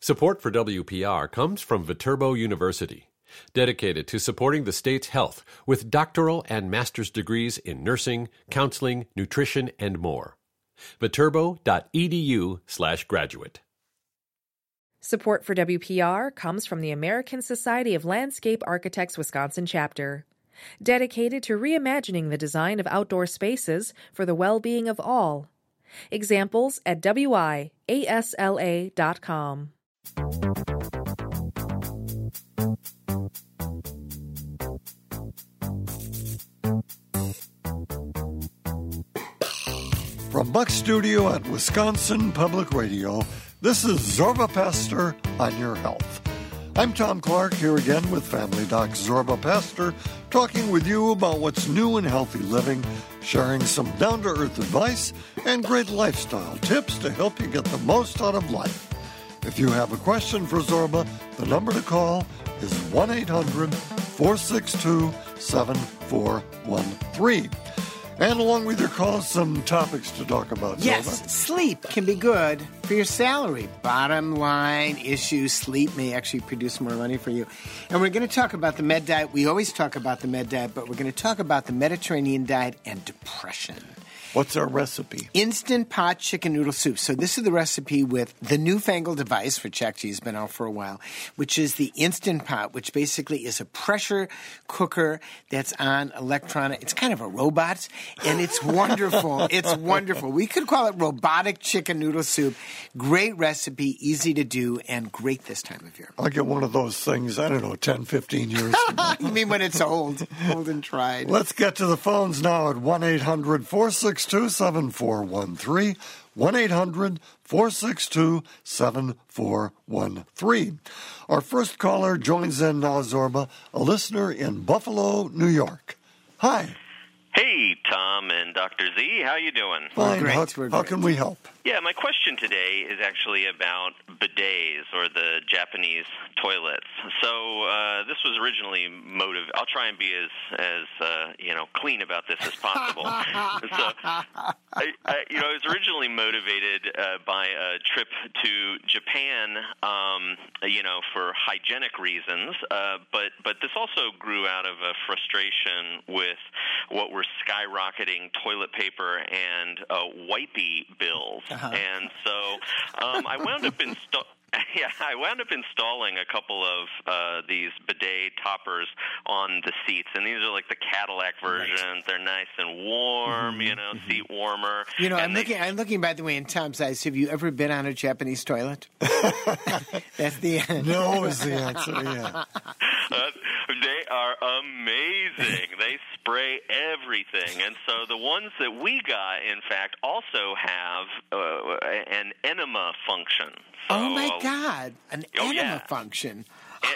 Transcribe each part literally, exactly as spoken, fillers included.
Support for W P R comes from Viterbo University, dedicated to supporting the state's health with doctoral and master's degrees in nursing, counseling, nutrition, and more. Viterbo.edu slash graduate. Support for W P R comes from the American Society of Landscape Architects Wisconsin chapter, dedicated to reimagining the design of outdoor spaces for the well-being of all. Examples at W I A S L A dot com. From Buck Studio at Wisconsin Public Radio, this is Zorba Pastor on Your Health. I'm Tom Clark here again with Family Doc Zorba Pastor, talking with you about what's new in healthy living, sharing some down-to-earth advice and great lifestyle tips to help you get the most out of life. If you have a question for Zorba, the number to call is one eight hundred four six two seven four one three. And along with your calls, some topics to talk about. Yes, Zorba. Sleep can be good for your salary. Bottom line issue, sleep may actually produce more money for you. And we're going to talk about the med diet. We always talk about the med diet, but we're going to talk about the Mediterranean diet and depression. What's our recipe? Instant pot chicken noodle soup. So this is the recipe with the newfangled device, which actually has been out for a while, which is the Instant Pot, which basically is a pressure cooker that's on electronic. It's kind of a robot, and it's wonderful. It's wonderful. We could call it robotic chicken noodle soup. Great recipe, easy to do, and great this time of year. I'll get one of those things, I don't know, ten, fifteen years from now. You mean when it's old, old and tried. Let's get to the phones now at one eight hundred four six two seven four one three, one eight hundred four six two seven four one three. Our first caller joins in now, Zorba, a listener in Buffalo, New York. Hi. Hey, Tom and Doctor Z, how you doing? Fine. Great. How, We're how great. can we help? Yeah, my question today is actually about bidets, or the Japanese toilets. So uh, this was originally motive. I'll try and be as as uh, you know clean about this as possible. so, I, I, you know, I was originally motivated uh, by a trip to Japan, um, you know, for hygienic reasons. Uh, but but this also grew out of a frustration with what were skyrocketing toilet paper and uh, wipey bills. Uh-huh. And so um, I wound up install. Yeah, I wound up installing a couple of uh, these bidet toppers on the seats, and these are like the Cadillac versions. Right. They're nice and warm, mm-hmm. you know, mm-hmm. seat warmer. You know, and I'm they... looking. I'm looking. By the way, in Tom's eyes, have you ever been on a Japanese toilet? That's the no is the answer. Yeah. Uh, they are amazing. They spray everything, and so the ones that we got, in fact, also have uh, an enema function. So, oh my God, an oh, enema yeah. function. It,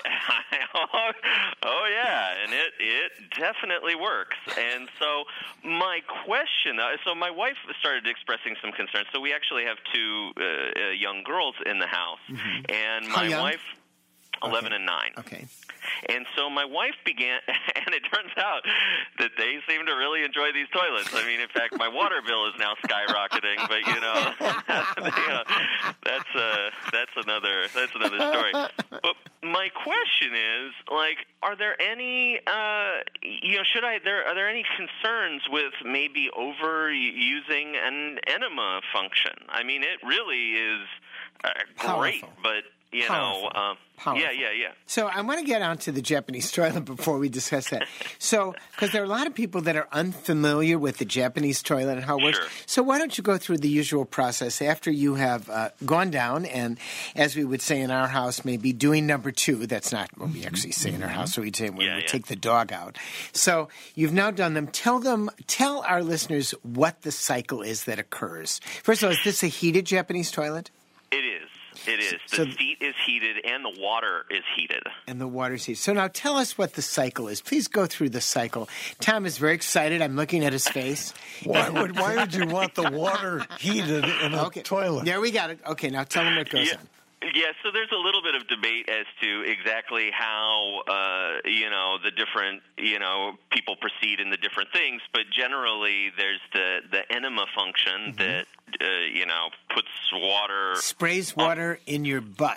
oh, oh yeah, and it it definitely works. And so my question, uh, so my wife started expressing some concerns. So we actually have two uh, uh, young girls in the house, mm-hmm. and How my young? wife, eleven okay. and nine. Okay. And so my wife began, and it turns out that they seem to really enjoy these toilets. I mean, in fact, my water bill is now skyrocketing, but you know, you know that's uh, that's another that's another story. But my question is, like, are there any, uh, you know, should I there are there any concerns with maybe overusing an enema function? I mean, it really is uh, great, Powerful. but. You Powerful. know, um, Powerful. yeah, yeah, yeah. So I want to get on to the Japanese toilet before we discuss that. So, because there are a lot of people that are unfamiliar with the Japanese toilet and how it works. Sure. So why don't you go through the usual process after you have uh, gone down and, as we would say in our house, maybe doing number two. That's not what we actually say in our house. So we'd say when yeah, we yeah. take the dog out. So you've now done them. Tell them, tell our listeners what the cycle is that occurs. First of all, is this a heated Japanese toilet? It is. It is. The So, seat is heated and the water is heated. And the water's heated. So now tell us what the cycle is. Please go through the cycle. Tom is very excited. I'm looking at his face. Why would why would you want the water heated in a Okay. toilet? There we got it. Okay, now tell him what goes Yeah. on. Yeah, so there's a little bit of debate as to exactly how, uh, you know, the different, you know, people proceed in the different things. But generally, there's the, the enema function mm-hmm. that, uh, you know, puts water... Sprays water on, in your butt.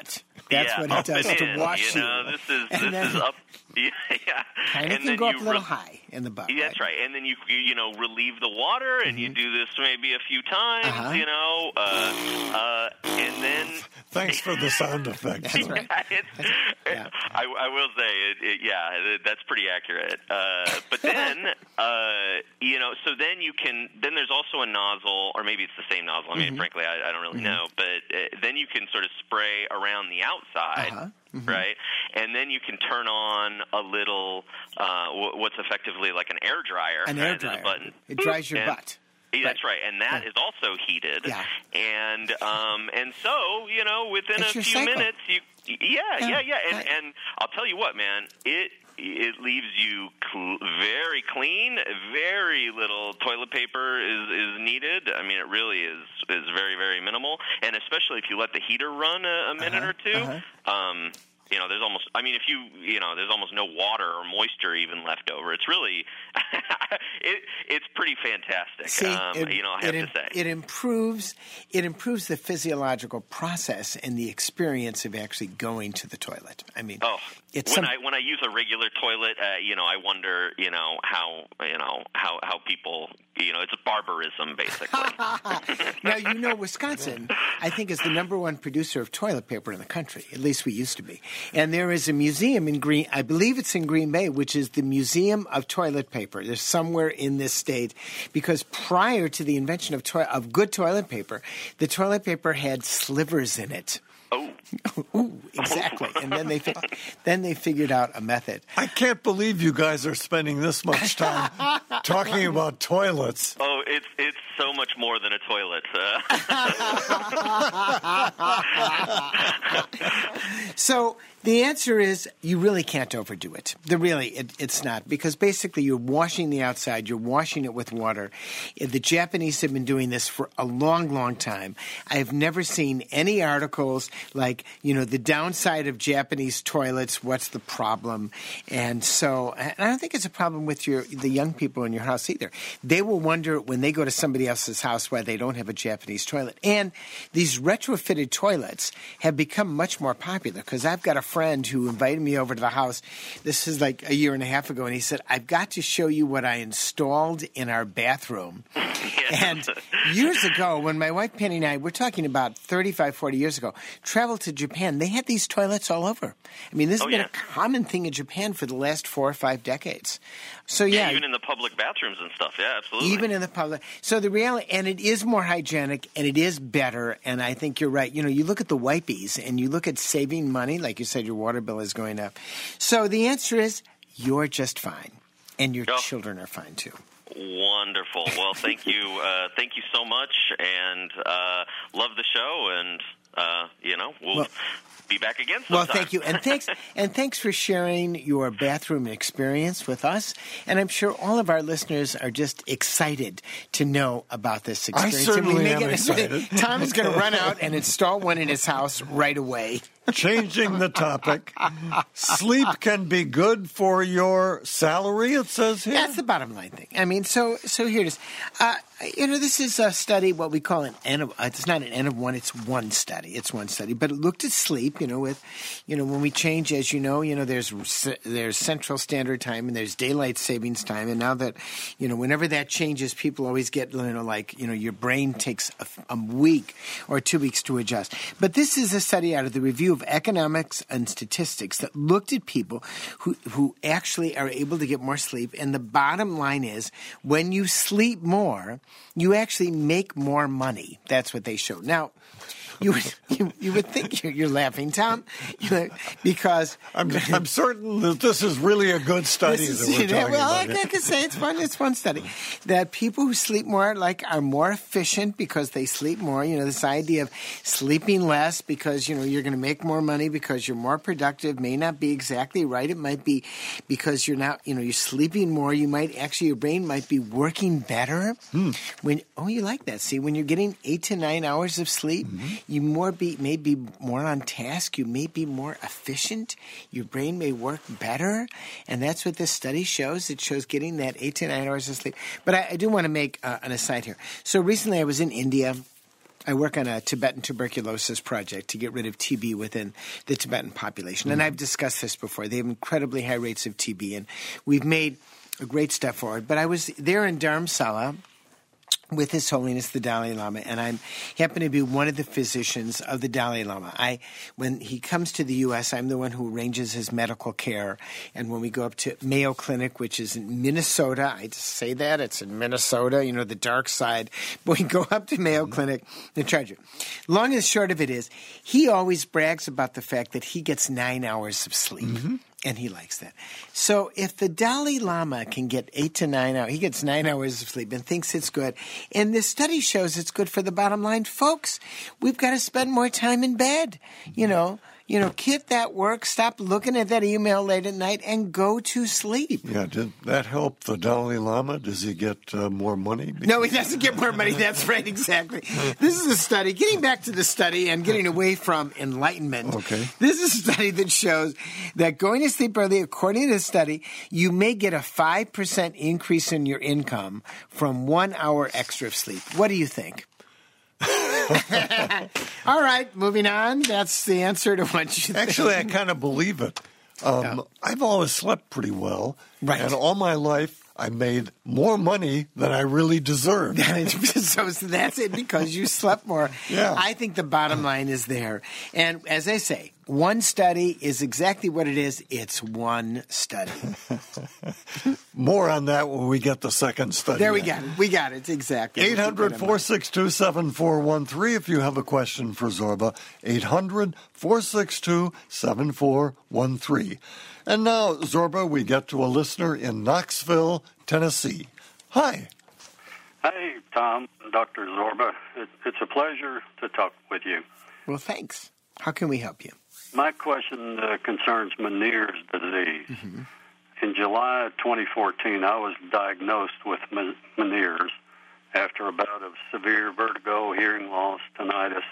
That's yeah, what it does to in, wash you. you. Know, this is And this then, is up. Yeah, kind of and can then go you up a little re- high in the butt. Yeah, that's right. And then you you, you know relieve the water, and mm-hmm. you do this maybe a few times. Uh-huh. You know, uh, uh, and then. Thanks for the sound effects. That's right. It's, yeah. I, I will say, it, it, yeah, it, that's pretty accurate. Uh, but then, uh, you know, so then you can. Then there's also a nozzle, or maybe it's the same nozzle. I mean, mm-hmm. frankly, I, I don't really mm-hmm. know. But uh, then you can sort of spray around the outside. Uh-huh. Mm-hmm. Right, and then you can turn on a little, uh, what's effectively like an air dryer. An air dryer. Button. It dries your and, butt. Yeah, that's right, and that yeah. is also heated. Yeah. And um, and so you know, within it's a few cycle. minutes, you yeah, yeah, yeah, yeah. And right. and I'll tell you what, man, it. It leaves you cl- very clean. Very little toilet paper is, is needed. I mean, it really is is very, very minimal. And especially if you let the heater run a, a minute uh-huh, or two, uh-huh. um, you know, there's almost. I mean, if you you know, there's almost no water or moisture even left over. It's really, it it's pretty fantastic. See, um, it, you know, I have it, to say, it improves it improves the physiological process and the experience of actually going to the toilet. I mean, oh, it's when some, I when I use a regular toilet, uh, you know, I wonder, you know, how you know how how people, you know, it's barbarism basically. Now you know, Wisconsin, I think, is the number one producer of toilet paper in the country. At least we used to be. And there is a museum in Green, I believe it's in Green Bay, which is the Museum of Toilet Paper. There's somewhere in this state, because prior to the invention of to- of good toilet paper, the toilet paper had slivers in it. Oh, Ooh, exactly. And then they fi- then they figured out a method. I can't believe you guys are spending this much time talking about toilets. Oh, it's it's so much more than a toilet. Uh. So the answer is you really can't overdo it. The really, it, it's not, because basically you're washing the outside, you're washing it with water. The Japanese have been doing this for a long, long time. I have never seen any articles like, you know, the downside of Japanese toilets, what's the problem? And so, and I don't think it's a problem with your the young people in your house either. They will wonder when they go to somebody else's house why they don't have a Japanese toilet. And these retrofitted toilets have become much more popular, because I've got a friend who invited me over to the house. This is like a year and a half ago, and he said, I've got to show you what I installed in our bathroom. And years ago, when my wife Penny and I, we're talking about thirty-five, forty years ago, traveled to Japan, they had these toilets all over. I mean, this has oh, been yeah. a common thing in Japan for the last four or five decades. So yeah, yeah, even in the public bathrooms and stuff. Yeah, absolutely. Even in the public. So the reality, and it is more hygienic, and it is better. And I think you're right. You know, you look at the wipies, and you look at saving money. Like you said, your water bill is going up. So the answer is you're just fine, and your oh. children are fine too. Wonderful. Well, thank you, uh, thank you so much, and uh, love the show, and uh, you know we'll. well Be back again sometime. Well, thank you, and thanks, and thanks for sharing your bathroom experience with us. And I'm sure all of our listeners are just excited to know about this experience. I certainly and we am get, excited. Tom is going to run out and install one in his house right away. Changing the topic, sleep can be good for your salary, it says here. That's the bottom line thing. I mean, so so here it is. Uh, you know, this is a study, what we call an N of, it's not an N of one, it's one study. It's one study. But it looked at sleep, you know, with, you know, when we change, as you know, you know, there's there's Central Standard Time and there's Daylight Savings Time. And now that, you know, whenever that changes, people always get, you know, like, you know, your brain takes a, a week or two weeks to adjust. But this is a study out of the Review of Economics and Statistics that looked at people who who actually are able to get more sleep. And the bottom line is, when you sleep more, you actually make more money. That's what they showed. Now, you would you, you would think you're, you're laughing, Tom, you know, because I'm I'm certain that this is really a good study is, that we're talking well, about. Well, I, I can say it's one. It's one study that people who sleep more like are more efficient because they sleep more. You know, this idea of sleeping less because you know you're going to make more money because you're more productive may not be exactly right. It might be because you're not. You know, you're sleeping more. You might actually your brain might be working better. Hmm. When oh, you like that? See, when you're getting eight to nine hours of sleep. Mm-hmm. You more be may be more on task. You may be more efficient. Your brain may work better, and that's what this study shows. It shows getting that eight to nine hours of sleep. But I, I do want to make uh, an aside here. So recently, I was in India. I work on a Tibetan tuberculosis project to get rid of T B within the Tibetan population. And I've discussed this before. They have incredibly high rates of T B, and we've made a great step forward. But I was there in Dharamsala with His Holiness the Dalai Lama, and I happen to be one of the physicians of the Dalai Lama. I, when he comes to the U S, I'm the one who arranges his medical care, and when we go up to Mayo Clinic, which is in Minnesota, I just say that, it's in Minnesota, you know, the dark side, but we go up to Mayo Clinic and charge it. Long and short of it is, he always brags about the fact that he gets nine hours of sleep. Mm-hmm. And he likes that. So if the Dalai Lama can get eight to nine hours, he gets nine hours of sleep and thinks it's good. And this study shows it's good for the bottom line. Folks, we've got to spend more time in bed. You know, you know, quit that work, stop looking at that email late at night, and go to sleep. Yeah, did that help the Dalai Lama? Does he get uh, more money? Because... No, he doesn't get more money. That's right, exactly. This is a study, getting back to the study and getting away from enlightenment. Okay. This is a study that shows that going to sleep early, according to the study, you may get a five percent increase in your income from one hour extra of sleep. What do you think? All right, moving on. That's the answer to what you Actually, think. I kind of believe it. Um, yeah. I've always slept pretty well. Right. And all my life, I made more money than I really deserved. so, so that's it, because you slept more. Yeah. I think the bottom line is there. And as I say, one study is exactly what it is. It's one study. More on that when we get the second study. There we got it. We got it. Exactly. eight hundred, four six two, seven four one three if you have a question for Zorba. eight hundred, four six two, seven four one three. And now, Zorba, we get to a listener in Knoxville, Tennessee. Hi. Hey, Tom, Doctor Zorba. It, it's a pleasure to talk with you. Well, thanks. How can we help you? My question uh, concerns Meniere's disease. Mm-hmm. In July of twenty fourteen, I was diagnosed with Meniere's after a bout of severe vertigo, hearing loss, tinnitus,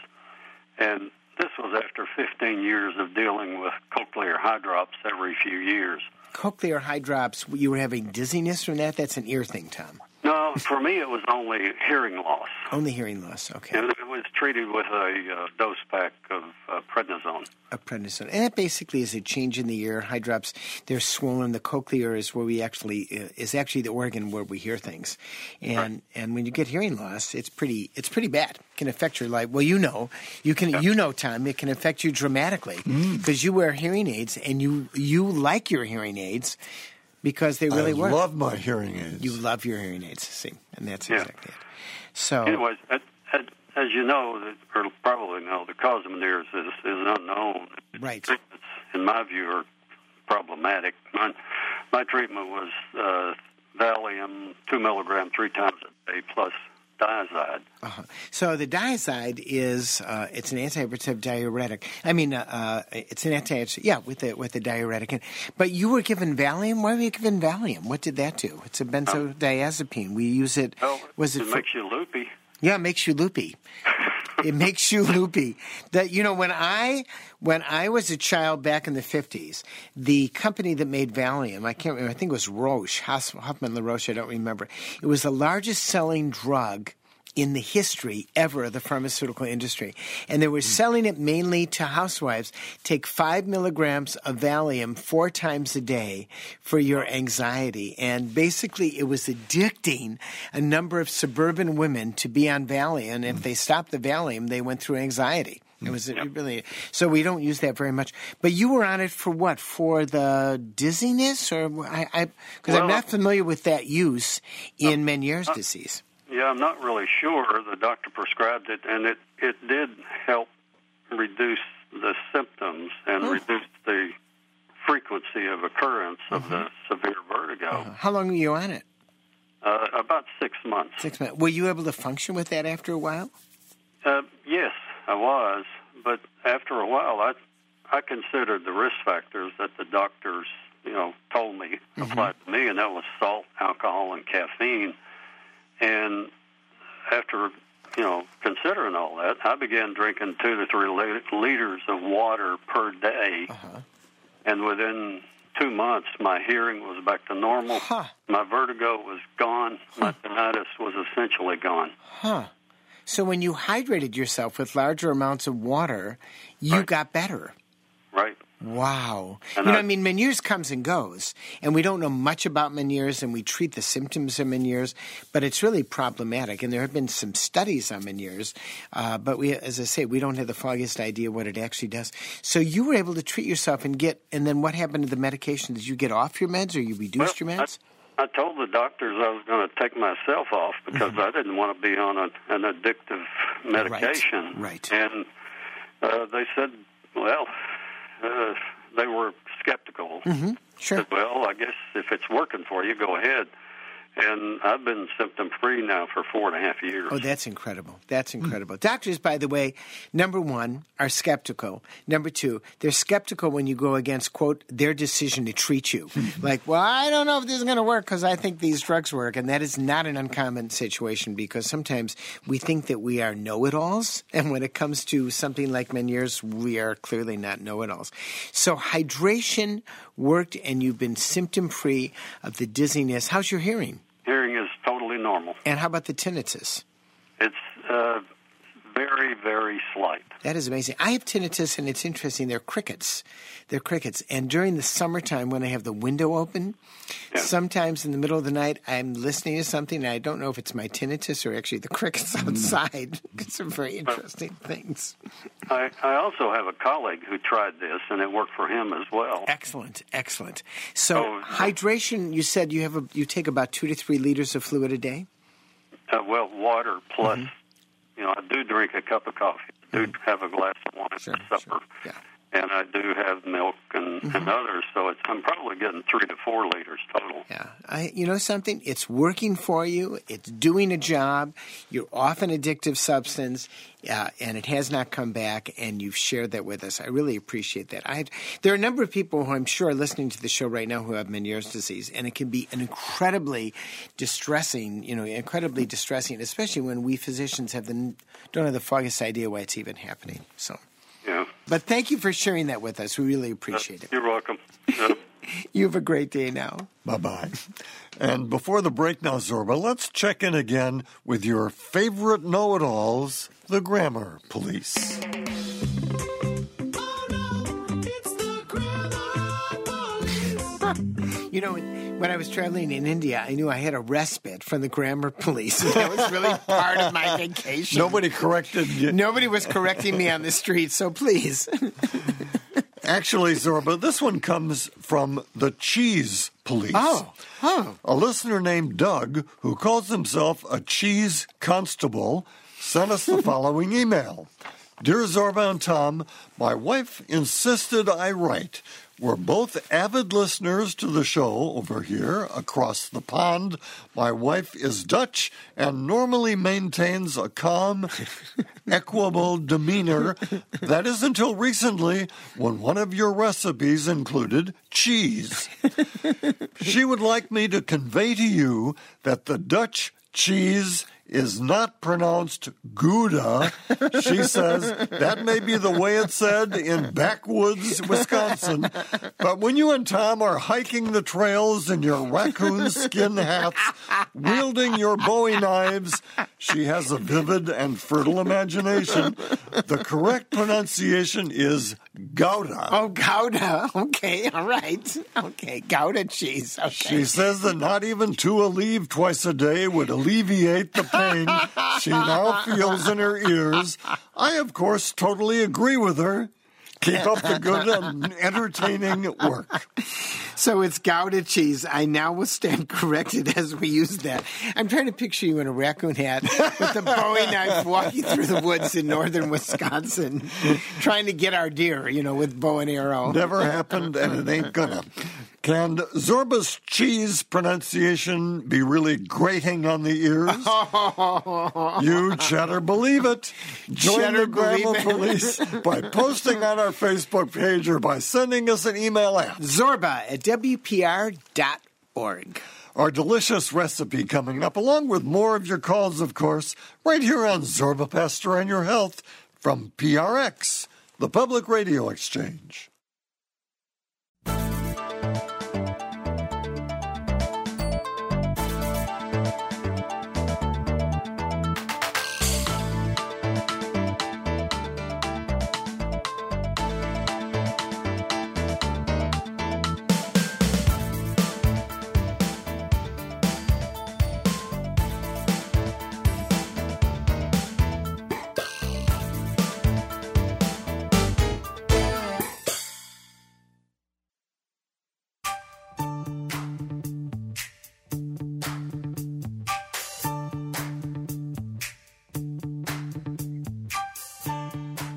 and this was after fifteen years of dealing with cochlear eye drops every few years. Cochlear eye drops, you were having dizziness from that? That's an ear thing, Tom. No, for me it was only hearing loss. Only hearing loss, okay. And it was treated with a uh, dose pack of uh, prednisone. A prednisone. And that basically is a change in the ear. Eye drops, they're swollen. The cochlear is where we actually, uh, is actually the organ where we hear things. And right. and when you get hearing loss, it's pretty it's pretty bad. It can affect your life. Well, you know, you can yeah. you know, Tom, it can affect you dramatically because mm. you wear hearing aids and you you like your hearing aids. Because they really I work. I love my hearing aids. You love your hearing aids, see, and that's yeah. exactly it. So, anyways, as, as you know, or probably know, the cause of Meniere's is, is unknown. Right. Treatments, in my view, are problematic. My, my treatment was uh, Valium, two milligrams, three times a day, plus Diazide. Uh-huh. So the Diazide is uh, it's an antihypertensive diuretic. I mean, uh, uh, it's an anti yeah with the with the diuretic. And, but you were given Valium. Why were you given Valium? What did that do? It's a benzodiazepine. We use it. Well, was it, it for, makes you loopy. Yeah, it makes you loopy. It makes you loopy. That you know when I when I was a child back in the fifties, the company that made Valium, I can't remember, I think it was Roche, Hoffman La Roche, I don't remember. It was the largest selling drug in the history ever of the pharmaceutical industry. And they were selling it mainly to housewives. Take five milligrams of Valium four times a day for your anxiety. And basically it was addicting a number of suburban women to be on Valium. And if they stopped the Valium, they went through anxiety. It was yep. really so we don't use that very much. But you were on it for what? For the dizziness, or I? Because well, I'm not familiar with that use in uh, Meniere's uh, disease. Yeah, I'm not really sure. The doctor prescribed it, and it it did help reduce the symptoms and oh. reduce the frequency of occurrence of mm-hmm. the severe vertigo. Uh-huh. How long were you on it? Uh, about six months. Six months. Were you able to function with that after a while? Uh, yes. I was, but after a while, I I considered the risk factors that the doctors, you know, told me mm-hmm. applied to me, and that was salt, alcohol, and caffeine. And after, you know, considering all that, I began drinking two to three liters of water per day, uh-huh. and within two months, my hearing was back to normal. Huh. My vertigo was gone. Huh. My tinnitus was essentially gone. Huh. So when you hydrated yourself with larger amounts of water, you Right. got better. Right. Wow. And you know, I- I mean, Meniere's comes and goes, and we don't know much about Meniere's, and we treat the symptoms of Meniere's, but it's really problematic. And there have been some studies on Meniere's, uh, but we, as I say, we don't have the foggiest idea what it actually does. So you were able to treat yourself and get, and then what happened to the medication? Did you get off your meds, or you reduced Well, your meds? I, I told the doctors I was going to take myself off because Mm-hmm. I didn't want to be on a, an addictive medication. right. And uh, they said, well, uh, they were skeptical. Mm-hmm. Sure. Said, well, I guess if it's working for you, go ahead. And I've been symptom-free now for four and a half years. Oh, that's incredible. That's incredible. Doctors, by the way, number one, are skeptical. Number two, they're skeptical when you go against, quote, their decision to treat you. Like, well, I don't know if this is going to work because I think these drugs work. And that is not an uncommon situation because sometimes we think that we are know-it-alls. And when it comes to something like Meniere's, we are clearly not know-it-alls. So hydration worked and you've been symptom-free of the dizziness. How's your hearing? Hearing is totally normal. And how about the tinnitus? It's uh, very, very slight. That is amazing. I have tinnitus, and it's interesting. They're crickets. They're crickets. And during the summertime, when I have the window open, Yeah. sometimes in the middle of the night, I'm listening to something, and I don't know if it's my tinnitus or actually the crickets outside. It's some very interesting things. I, I also have a colleague who tried this, and it worked for him as well. Excellent, excellent. So Oh, hydration, you said you have a, you take about two to three liters of fluid a day? Uh, well, water plus, Mm-hmm. you know, I do drink a cup of coffee. I do have a glass of wine Sure, for supper. sure, yeah. And I do have milk and, Mm-hmm. and others, so it's, I'm probably getting three to four liters total. Yeah, I, you know something? It's working for you. It's doing a job. You're off an addictive substance, uh, and it has not come back. And you've shared that with us. I really appreciate that. I there are a number of people who I'm sure are listening to the show right now who have Meniere's disease, and it can be an incredibly distressing, you know, incredibly distressing, especially when we physicians have the don't have the foggiest idea why it's even happening. So, Yeah. but thank you for sharing that with us. We really appreciate it. You're welcome. Uh, You have a great day now. Bye-bye. And before the break now, Zorba, let's check in again with your favorite know-it-alls, the Grammar Police. You know, when I was traveling in India, I knew I had a respite from the grammar police. And that was really part of my vacation. Nobody corrected you. Nobody was correcting me on the street, so please. Actually, Zorba, this one comes from the Cheese Police. Oh, oh. A listener named Doug, who calls himself a cheese constable, sent us the following email. Dear Zorba and Tom, my wife insisted I write. We're both avid listeners to the show over here across the pond. My wife is Dutch and normally maintains a calm, equable demeanor. That is until recently when one of your recipes included cheese. She would like me to convey to you that the Dutch cheese is not pronounced Gouda. She says that may be the way it's said in backwoods, Wisconsin. But when you and Tom are hiking the trails in your raccoon skin hats, wielding your Bowie knives, she has a vivid and fertile imagination. The correct pronunciation is Gouda. Oh, Gouda. Okay, all right. Okay, Gouda cheese. Okay. She says that not even two Aleve twice a day would alleviate the pain she now feels in her ears. I, of course, totally agree with her. Keep up the good and entertaining work. So it's Gouda cheese. I now will stand corrected as we use that. I'm trying to picture you in a raccoon hat with a Bowie knife walking through the woods in northern Wisconsin, trying to get our deer, you know, with bow and arrow. Never happened, and it ain't gonna. Can Zorba's cheese pronunciation be really grating on the ears? You cheddar believe it. Join Cheddar the Grammar believe it. Police by posting on our Facebook page or by sending us an email at Zorba at W P R dot org. our delicious recipe coming up, along with more of your calls, of course, right here on Zorba Pastor and Your Health from P R X, the Public Radio Exchange.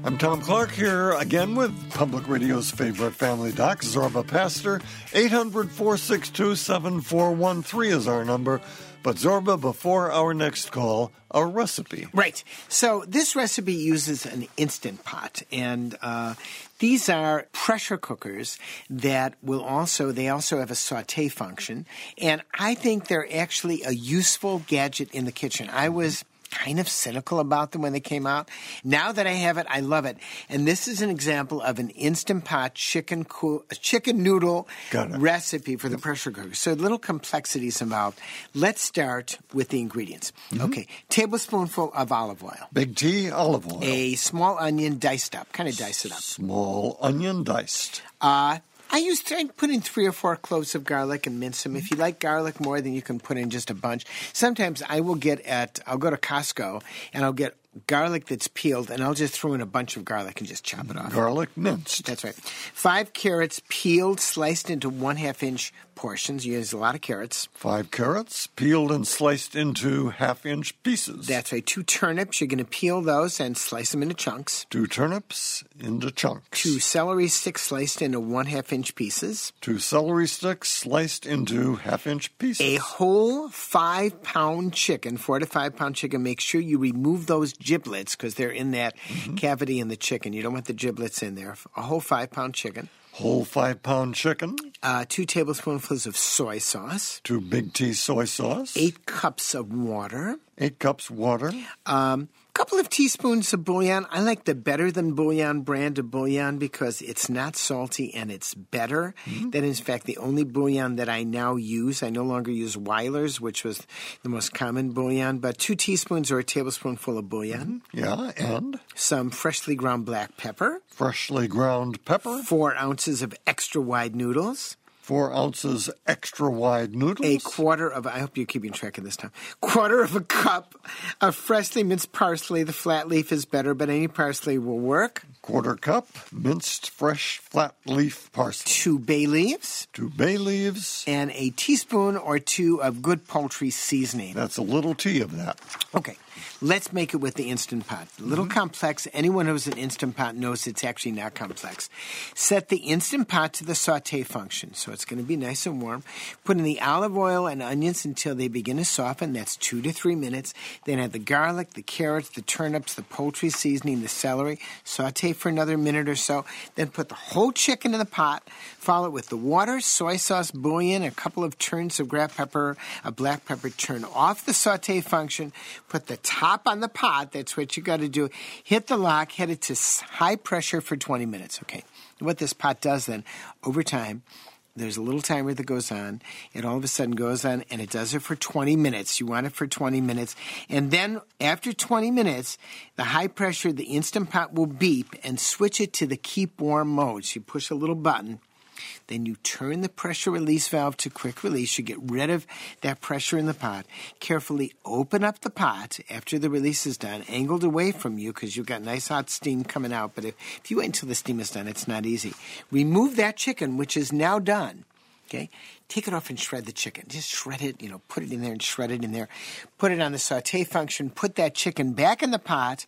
I'm Tom Clark here again with Public Radio's favorite family doc, Zorba Pastor. eight hundred, four six two, seven four one three is our number. But Zorba, before our next call, a recipe. Right. So this recipe uses an Instant Pot, and uh, these are pressure cookers that will also, they also have a saute function, and I think they're actually a useful gadget in the kitchen. I was kind of cynical about them when they came out. Now that I have it, I love it. And this is an example of an Instant Pot chicken co- chicken noodle recipe for the pressure cooker. So little complexities involved. Let's start with the ingredients. Mm-hmm. Okay, tablespoonful of olive oil. Big T olive oil. A small onion diced up. Kind of dice it up. Small onion diced. Uh, I used I put in three or four cloves of garlic and mince them. If you like garlic more, then you can put in just a bunch. Sometimes I will get at, I'll go to Costco and I'll get garlic that's peeled, and I'll just throw in a bunch of garlic and just chop it off. Garlic minced. That's right. Five carrots peeled, sliced into one half inch portions. You use a lot of carrots. Five carrots peeled and sliced into half inch pieces. That's right. Two turnips. You're going to peel those and slice them into chunks. Two turnips into chunks. Two celery sticks sliced into one half inch pieces. Two celery sticks sliced into half inch pieces. A whole five pound chicken, four to five pound chicken. Make sure you remove those giblets because they're in that mm-hmm. cavity in the chicken. You don't want the giblets in there. A whole five pound chicken. Whole five pound chicken. Uh, two tablespoonfuls of soy sauce. Two Big T soy sauce. Eight cups of water. Eight cups water. Um, a couple of teaspoons of bouillon. I like the Better Than Bouillon brand of bouillon because it's not salty and it's better. Mm-hmm. That is, in fact, the only bouillon that I now use. I no longer use Weiler's, which was the most common bouillon, but two teaspoons or a tablespoonful of bouillon. Mm-hmm. Yeah, and? Some freshly ground black pepper. Freshly ground pepper. Four ounces of extra wide noodles. Four ounces extra wide noodles. A quarter of, I hope you're keeping track of this time, quarter of a cup of freshly minced parsley. The flat leaf is better, but any parsley will work. Quarter cup minced fresh flat leaf parsley. Two bay leaves. Two bay leaves. And a teaspoon or two of good poultry seasoning. That's a little tea of that. Okay. Let's make it with the Instant Pot. A little mm-hmm. complex. Anyone who's an Instant Pot knows it's actually not complex. Set the Instant Pot to the saute function, so it's going to be nice and warm. Put in the olive oil and onions until they begin to soften. That's two to three minutes. Then add the garlic, the carrots, the turnips, the poultry seasoning, the celery. Saute for another minute or so. Then put the whole chicken in the pot. Follow it with the water, soy sauce, bouillon, a couple of turns of black pepper, a black pepper. Turn off the saute function. Put the top on the pot. That's what you got to do. Hit the lock. Hit it to high pressure for twenty minutes. Okay. What this pot does then, over time, there's a little timer that goes on. It all of a sudden goes on, and it does it for twenty minutes. You want it for twenty minutes. And then after twenty minutes, the high pressure, the Instant Pot will beep and switch it to the keep warm mode. So you push a little button. Then you turn the pressure release valve to quick release. You get rid of that pressure in the pot. Carefully open up the pot after the release is done, angled away from you because you've got nice hot steam coming out. But if, if you wait until the steam is done, it's not easy. Remove that chicken, which is now done. Okay? Take it off and shred the chicken. Just shred it, you know, put it in there and shred it in there. Put it on the saute function. Put that chicken back in the pot.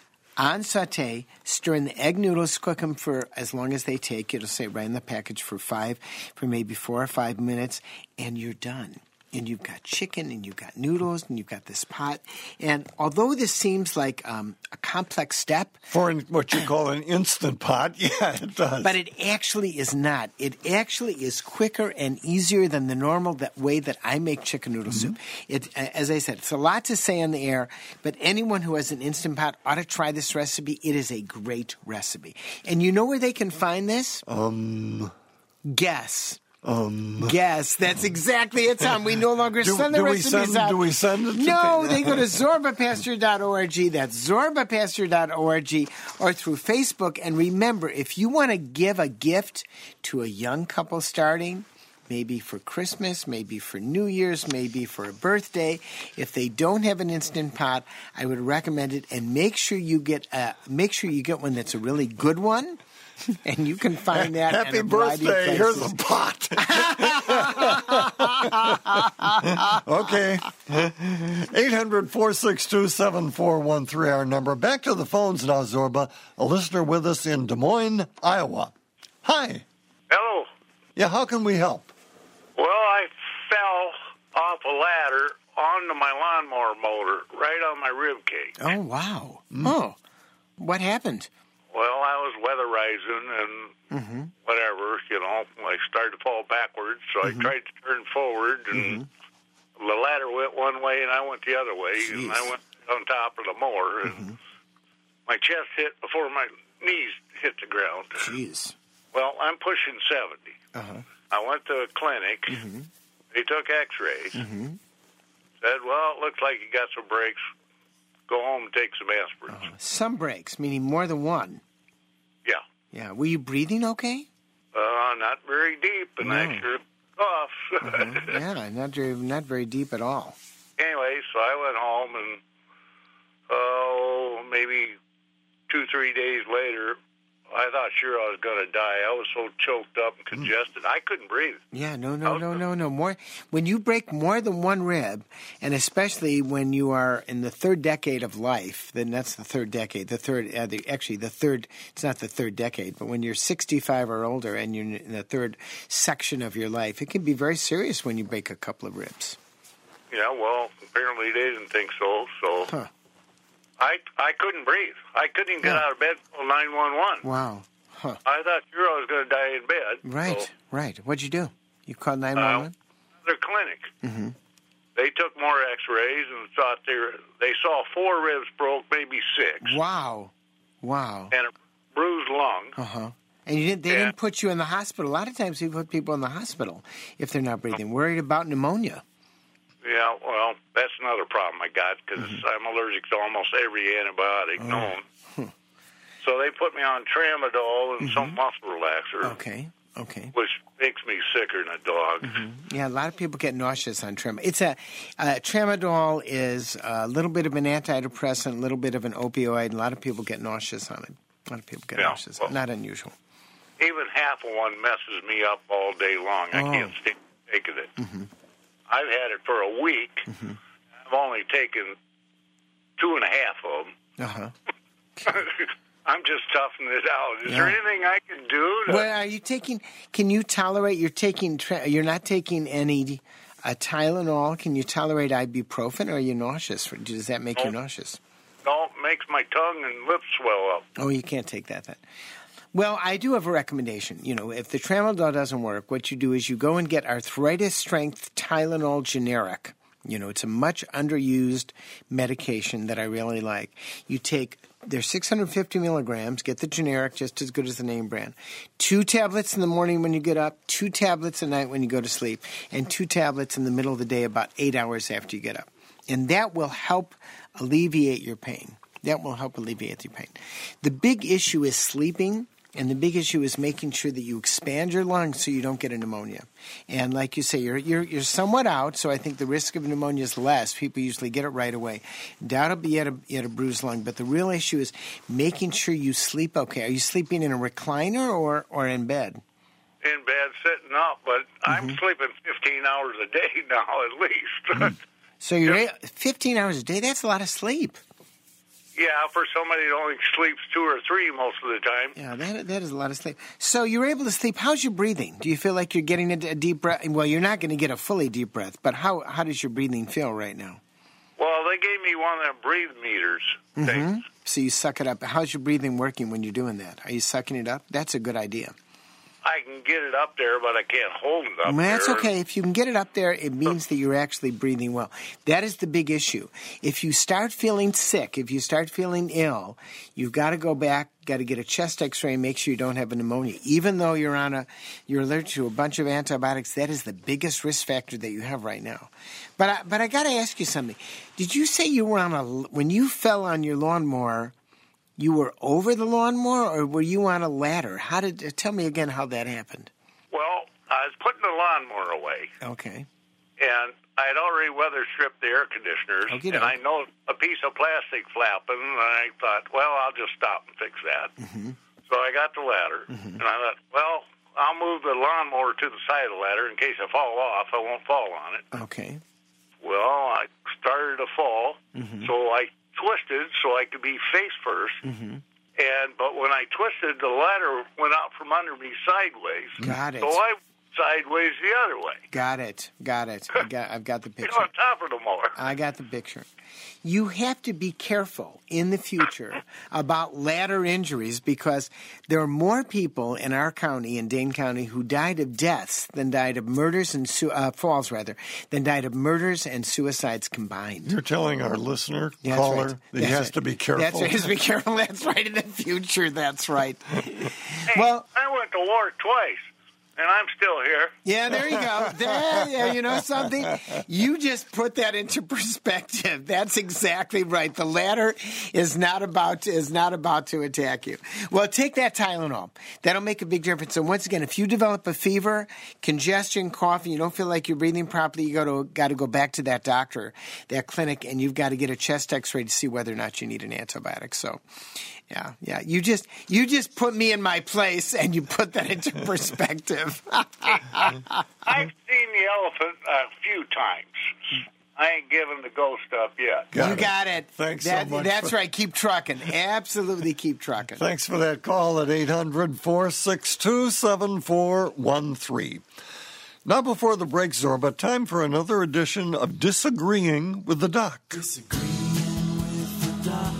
On saute, stir in the egg noodles, cook them for as long as they take. It'll say right in the package for five, for maybe four or five minutes, and you're done. And you've got chicken, and you've got noodles, and you've got this pot. And although this seems like um, a complex step. For an, what you call an Instant Pot, yeah, it does. But it actually is not. It actually is quicker and easier than the normal that way that I make chicken noodle mm-hmm. soup. It, as I said, it's a lot to say on the air, but anyone who has an Instant Pot ought to try this recipe. It is a great recipe. And you know where they can find this? Um. Guess. Um, yes, that's exactly it, Tom. We no longer do, send the do recipes send, out. Do we send it to No, they go to zorba pastor dot org. That's zorba pastor dot org or through Facebook. And remember, if you want to give a gift to a young couple starting, maybe for Christmas, maybe for New Year's, maybe for a birthday, if they don't have an Instant Pot, I would recommend it. And make sure you get a, make sure you get one that's a really good one. And you can find that. Happy in a variety of birthday. Here's places. a pot. Okay. eight hundred, four six two, seven four one three, our number. Back to the phones now, Zorba. A listener with us in Des Moines, Iowa. Hi. Hello. Yeah, how can we help? Well, I fell off a ladder onto my lawnmower motor right on my rib cage. Oh, wow. Mm. Oh, what happened? Well, I was weatherizing and mm-hmm. whatever, you know. I started to fall backwards, so mm-hmm. I tried to turn forward, and mm-hmm. the ladder went one way, and I went the other way, Jeez. and I went on top of the mower, and mm-hmm. my chest hit before my knees hit the ground. Jeez. Well, I'm pushing seventy. Uh-huh. I went to a clinic. Mm-hmm. They took x-rays. Mm-hmm. Said, well, it looks like you got some breaks. Go home and take some aspirin. Uh-huh. Some breaks, meaning more than one. Yeah. Yeah. Were you breathing okay? Uh, not very deep, and no. I sure cough. uh-huh. Yeah, not very, not very deep at all. Anyway, so I went home, and oh, maybe two, three days later, I thought sure I was going to die. I was so choked up and congested, mm. I couldn't breathe. Yeah, no, no, no, no, no. More when you break more than one rib, and especially when you are in the third decade of life, then that's the third decade. The third, uh, the, actually, the third. It's not the third decade, but when you're sixty-five or older and you're in the third section of your life, it can be very serious when you break a couple of ribs. Yeah, well, apparently they didn't think so. So. Huh. I I couldn't breathe. I couldn't even get yeah. out of bed until nine one one. Wow. Huh. I thought sure I was going to die in bed. Right, so, right. What'd you do? You called nine one one? Uh, their clinic. Mm-hmm. They took more x-rays and thought they were, they saw four ribs broke, maybe six. Wow. Wow. And a bruised lung. Uh-huh. And you didn't, they yeah. didn't put you in the hospital. A lot of times we put people in the hospital if they're not breathing, worried about pneumonia. Yeah, well, that's another problem I got because mm-hmm. I'm allergic to almost every antibiotic oh. known. Hmm. So they put me on tramadol and mm-hmm. some muscle relaxer. Okay, okay. Which makes me sicker than a dog. Mm-hmm. Yeah, a lot of people get nauseous on tramadol. It's a uh, tramadol is a little bit of an antidepressant, a little bit of an opioid. A lot of people get nauseous on it. A lot of people get yeah, nauseous. Well, not unusual. Even half of one messes me up all day long. I oh. can't stay taking it. Mm-hmm. I've had it for a week. Mm-hmm. I've only taken two and a half of them. Uh-huh. I'm just toughing it out. Is yeah. there anything I can do? To... Well, are you taking? Can you tolerate? You're taking. You're not taking any uh, Tylenol. Can you tolerate ibuprofen, or are you nauseous? Does that make no. you nauseous? No, it makes my tongue and lips swell up. Oh, you can't take that then. Well, I do have a recommendation. You know, if the tramadol doesn't work, what you do is you go and get arthritis strength Tylenol generic. You know, it's a much underused medication that I really like. You take, they're six hundred fifty milligrams, get the generic, just as good as the name brand. Two tablets in the morning when you get up, two tablets at night when you go to sleep, and two tablets in the middle of the day about eight hours after you get up. And that will help alleviate your pain. That will help alleviate your pain. The big issue is sleeping. And the big issue is making sure that you expand your lungs so you don't get a pneumonia. And like you say, you're you're you're somewhat out, so I think the risk of pneumonia is less. People usually get it right away. Doubt it'll be at a, at a bruised lung. But the real issue is making sure you sleep okay. Are you sleeping in a recliner or, or in bed? In bed, sitting up, but mm-hmm. I'm sleeping fifteen hours a day now at least. Mm. So you're yeah. fifteen hours a day? That's a lot of sleep. Yeah, for somebody that only sleeps two or three most of the time. Yeah, that that is a lot of sleep. So you're able to sleep. How's your breathing? Do you feel like you're getting a, a deep breath? Well, you're not going to get a fully deep breath, but how how does your breathing feel right now? Well, they gave me one of them breathe meters mm-hmm. things. So you suck it up. How's your breathing working when you're doing that? Are you sucking it up? That's a good idea. I can get it up there, but I can't hold it up well, there. That's okay. If you can get it up there, it means that you're actually breathing well. That is the big issue. If you start feeling sick, if you start feeling ill, you've got to go back, got to get a chest x-ray and make sure you don't have a pneumonia. Even though you're on a, you're allergic to a bunch of antibiotics, that is the biggest risk factor that you have right now. But I, but I got to ask you something. Did you say you were on a, when you fell on your lawnmower, you were over the lawnmower, or were you on a ladder? How did? Tell me again how that happened. Well, I was putting the lawnmower away. Okay. And I had already weather stripped the air conditioners, okay, and I know a piece of plastic flapping, and I thought, well, I'll just stop and fix that. Mm-hmm. So So I got the ladder, mm-hmm. and I thought, well, I'll move the lawnmower to the side of the ladder in case I fall off. I won't fall on it. Okay. Well, I started to fall, mm-hmm. so I twisted so I could be face first. Mm-hmm. And but when I twisted, the ladder went out from under me sideways. Got it. So I sideways the other way. Got it. Got it. I got, I've got the picture. You're on top of the mower. I got the picture. You have to be careful in the future about ladder injuries because there are more people in our county, in Dane County, who died of deaths than died of murders and su- uh, falls rather than died of murders and suicides combined. You're telling our listener, That's caller, right. that he has right. to be careful. That's right. He has to be careful. That's right. In the future, that's right. Hey, well, I went to war twice. And I'm still here. Yeah, there you go. There, yeah, you know something? You just put that into perspective. That's exactly right. The ladder is not about to, is not about to attack you. Well, take that Tylenol. That'll make a big difference. And once again, if you develop a fever, congestion, cough, and you don't feel like you're breathing properly, you got to got to go back to that doctor, that clinic, and you've got to get a chest X-ray to see whether or not you need an antibiotic. So. Yeah, yeah. You just you just put me in my place, and you put that into perspective. I've seen the elephant a few times. I ain't given the ghost up yet. Got you it. got it. Thanks that, so much. That's for, right. Keep trucking. Absolutely keep trucking. Thanks for that call at eight hundred, four six two, seven four one three. Now before the break, Zorba, time for another edition of Disagreeing with the Doc. Disagreeing with the Doc.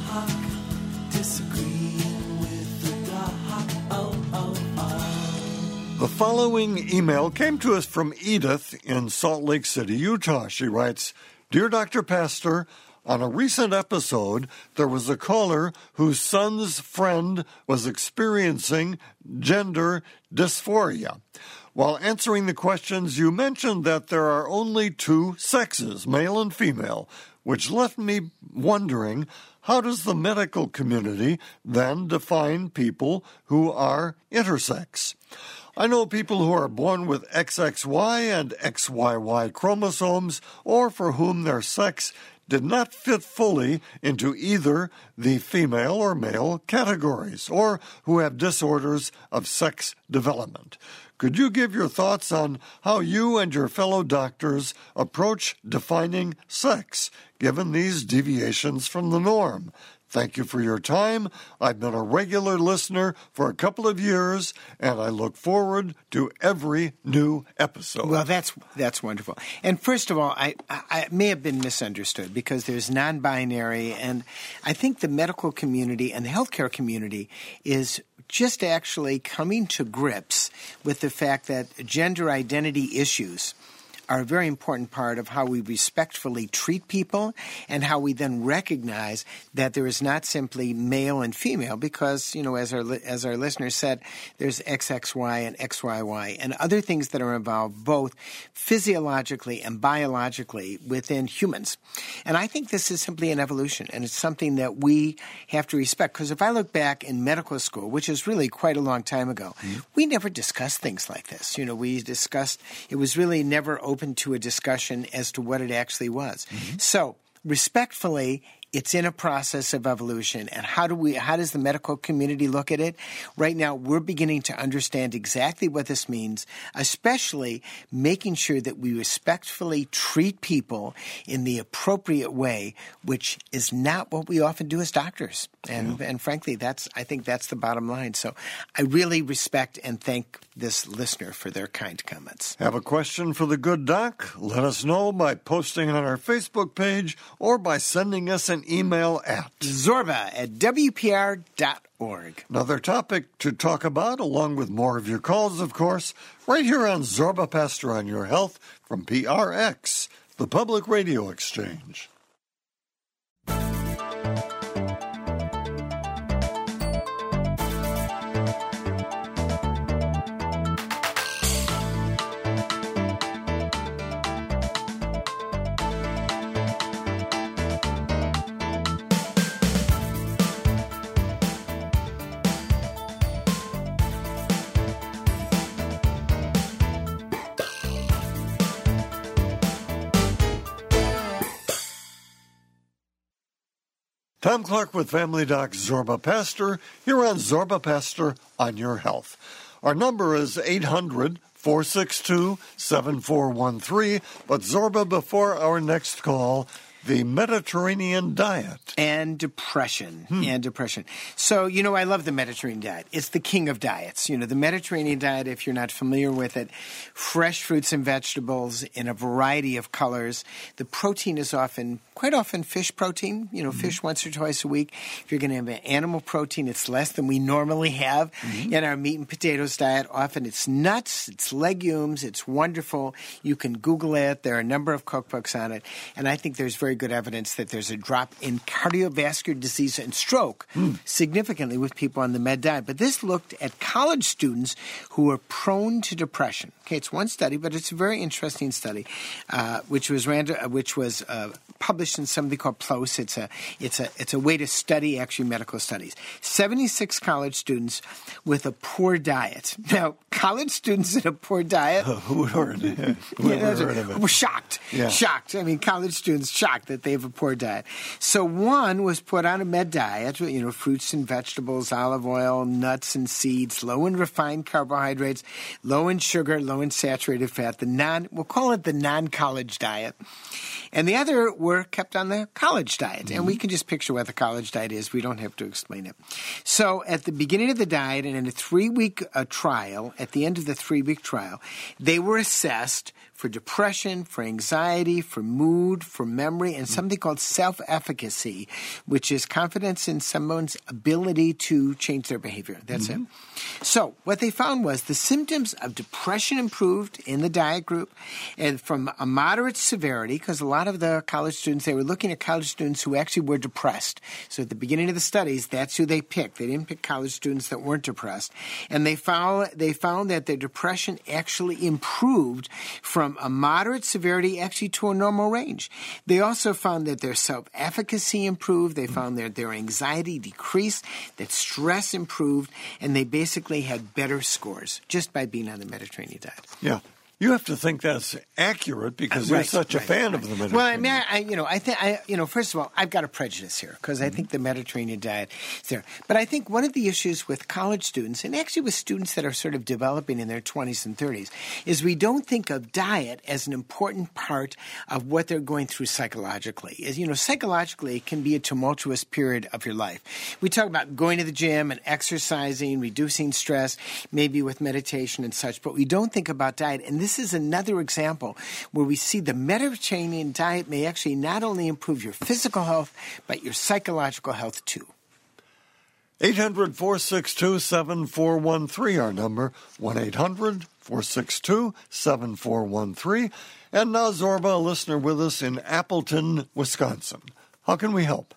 The following email came to us from Edith in Salt Lake City, Utah. She writes, Dear Doctor Pastor, on a recent episode, there was a caller whose son's friend was experiencing gender dysphoria. While answering the questions, you mentioned that there are only two sexes, male and female, which left me wondering, how does the medical community then define people who are intersex? I know people who are born with X X Y and X Y Y chromosomes, or for whom their sex did not fit fully into either the female or male categories, or who have disorders of sex development. Could you give your thoughts on how you and your fellow doctors approach defining sex, given these deviations from the norm? Thank you for your time. I've been a regular listener for a couple of years, and I look forward to every new episode. Well, that's that's wonderful. And first of all, I, I, I may have been misunderstood because there's non-binary, and I think the medical community and the healthcare community is just actually coming to grips with the fact that gender identity issues are a very important part of how we respectfully treat people and how we then recognize that there is not simply male and female because, you know, as our as our listener said, there's X X Y and X Y Y and other things that are involved both physiologically and biologically within humans. And I think this is simply an evolution, and it's something that we have to respect. Because if I look back in medical school, which is really quite a long time ago, mm-hmm. we never discussed things like this. You know, we discussed, it was really never open to a discussion as to what it actually was. Mm-hmm. So, respectfully, it's in a process of evolution. And how do we, how does the medical community look at it? Right now, we're beginning to understand exactly what this means, especially making sure that we respectfully treat people in the appropriate way, which is not what we often do as doctors. And, yeah. and frankly, that's, I think that's the bottom line. So I really respect and thank this listener for their kind comments. Have a question for the good doc? Let us know by posting on our Facebook page or by sending us an email at Zorba at W P R dot org. Another topic to talk about, along with more of your calls, of course, right here on Zorba Pastor on Your Health from P R X, the Public Radio Exchange. Tom Clark with Family Doc Zorba Pastor here on Zorba Pastor on Your Health. Our number is eight hundred, four six two, seven four one three. But Zorba, before our next call, the Mediterranean diet. And depression. Hmm. And depression. So, you know, I love the Mediterranean diet. It's the king of diets. You know, the Mediterranean diet, if you're not familiar with it, fresh fruits and vegetables in a variety of colors. The protein is often, quite often, fish protein. You know, mm-hmm. fish once or twice a week. If you're going to have an animal protein, it's less than we normally have mm-hmm. in our meat and potatoes diet. Often it's nuts, it's legumes, it's wonderful. You can Google it. There are a number of cookbooks on it. And I think there's very good evidence that there's a drop in cardiovascular disease and stroke mm. significantly with people on the med diet. But this looked at college students who are prone to depression. Okay, it's one study, but it's a very interesting study, uh, which was random, which was uh, published in something called PLOS. It's a it's a it's a way to study actually medical studies. seventy-six college students with a poor diet. Now, college students in a poor diet. Oh, who would heard it? Who would have heard of it? We're shocked. Yeah. Shocked. I mean, college students shocked that they have a poor diet. So one was put on a med diet, you know, fruits and vegetables, olive oil, nuts and seeds, low in refined carbohydrates, low in sugar, low in saturated fat, the non, we'll call it the non-college diet. And the other were kept on the college diet. Mm-hmm. And we can just picture what the college diet is. We don't have to explain it. So at the beginning of the diet and in a three-week uh, trial, at the end of the three-week trial, they were assessed for depression, for anxiety, for mood, for memory, and something called self-efficacy, which is confidence in someone's ability to change their behavior. That's mm-hmm. it. So what they found was the symptoms of depression improved in the diet group, and from a moderate severity, because a lot of the college students, they were looking at college students who actually were depressed. So at the beginning of the studies, that's who they picked. They didn't pick college students that weren't depressed. And they found, they found that their depression actually improved from a moderate severity actually to a normal range. They also found that their self-efficacy improved. They found that their anxiety decreased, that stress improved, and they basically had better scores just by being on the Mediterranean diet. Yeah. You have to think that's accurate because uh, you're right, such right, a fan right. of the Mediterranean. Well, I mean, I, you know, I think, I, you know, first of all, I've got a prejudice here because mm-hmm. I think the Mediterranean diet is there. But I think one of the issues with college students, and actually with students that are sort of developing in their twenties and thirties, is we don't think of diet as an important part of what they're going through psychologically. As you know, psychologically, it can be a tumultuous period of your life. We talk about going to the gym and exercising, reducing stress, maybe with meditation and such, but we don't think about diet. And this is another example example where we see the Mediterranean diet may actually not only improve your physical health, but your psychological health too. eight hundred, four six two, seven four one three, our number, one eight hundred, four six two, seven four one three. And now Zorba, a listener with us in Appleton, Wisconsin. How can we help?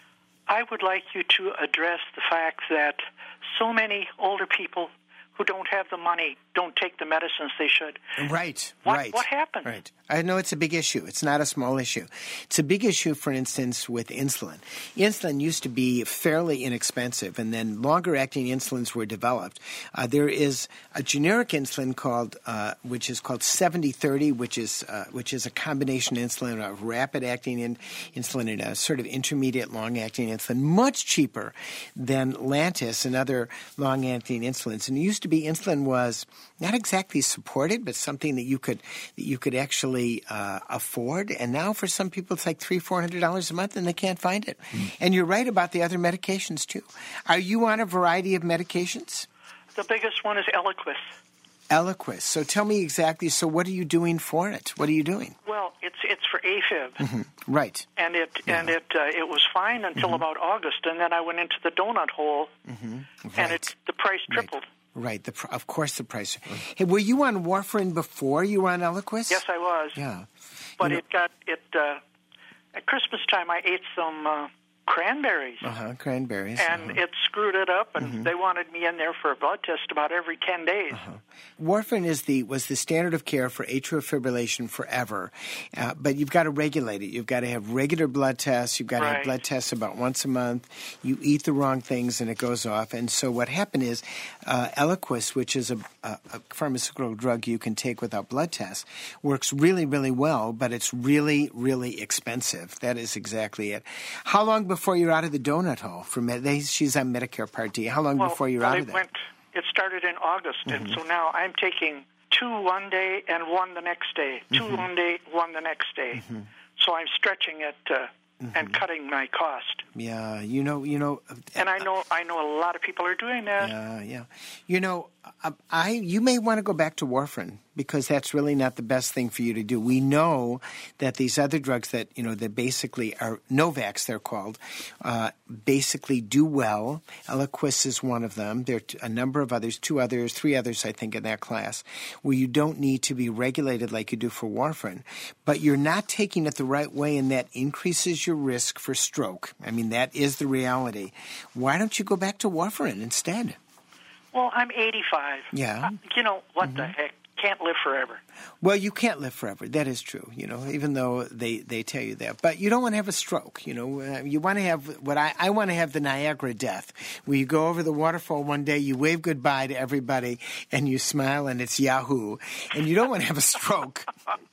I would like you to address the fact that so many older people who don't have the money don't take the medicines they should. Right, what, right. What happened? Right. I know it's a big issue. It's not a small issue. It's a big issue, for instance, with insulin. Insulin used to be fairly inexpensive, and then longer-acting insulins were developed. Uh, there is a generic insulin called, uh, which is called seventy thirty, which is uh, which is a combination insulin of rapid-acting in, insulin and a sort of intermediate long-acting insulin, much cheaper than Lantus and other long-acting insulins. And it used to be insulin was not exactly supported, but something that you could that you could actually uh, afford. And now for some people, it's like three, four hundred dollars a month, and they can't find it. Mm. And you're right about the other medications too. Are you on a variety of medications? The biggest one is Eliquis. Eliquis. So tell me exactly. So what are you doing for it? What are you doing? Well, it's it's for AFib. Mm-hmm. Right. And it yeah. and it uh, it was fine until mm-hmm. about August, and then I went into the donut hole, mm-hmm. right. and it the price tripled. Right. Right, the, of course the price. Hey, were you on warfarin before you were on Eliquis? Yes, I was. Yeah. But you know, it got, it, uh, at Christmas time I ate some uh, cranberries. Uh-huh, cranberries. And uh-huh. it screwed it up, and mm-hmm. they wanted me in there for a blood test about every ten days. Uh-huh. Warfarin is the was the standard of care for atrial fibrillation forever, uh, but you've got to regulate it. You've got to have regular blood tests. You've got to right. have blood tests about once a month. You eat the wrong things, and it goes off. And so what happened is uh, Eliquis, which is a, a, a pharmaceutical drug you can take without blood tests, works really, really well, but it's really, really expensive. That is exactly it. How long before you're out of the donut hole? For med- they, she's on Medicare Part D. How long well, before you're well, out it of that? Went, it started in August, mm-hmm. and so now I'm taking two one day and one the next day. Two mm-hmm. one day, one the next day. Mm-hmm. So I'm stretching it uh, mm-hmm. and cutting my cost. Yeah, you know, you know. And I know, I know a lot of people are doing that. Yeah, yeah. You know, I you may want to go back to warfarin because that's really not the best thing for you to do. We know that these other drugs that, you know, that basically are Novavax, they're called, uh, basically do well. Eliquis is one of them. There are a number of others, two others, three others, I think, in that class, where you don't need to be regulated like you do for warfarin. But you're not taking it the right way, and that increases your risk for stroke. I mean, that is the reality. Why don't you go back to warfarin instead? Well, I'm eighty-five. Yeah. Uh, you know, what mm-hmm. the heck? Can't live forever. Well, you can't live forever. That is true, you know, even though they, they tell you that. But you don't want to have a stroke, you know. Uh, you want to have what I, I want to have the Niagara death, where you go over the waterfall one day, you wave goodbye to everybody, and you smile, and it's Yahoo. And you don't want to have a stroke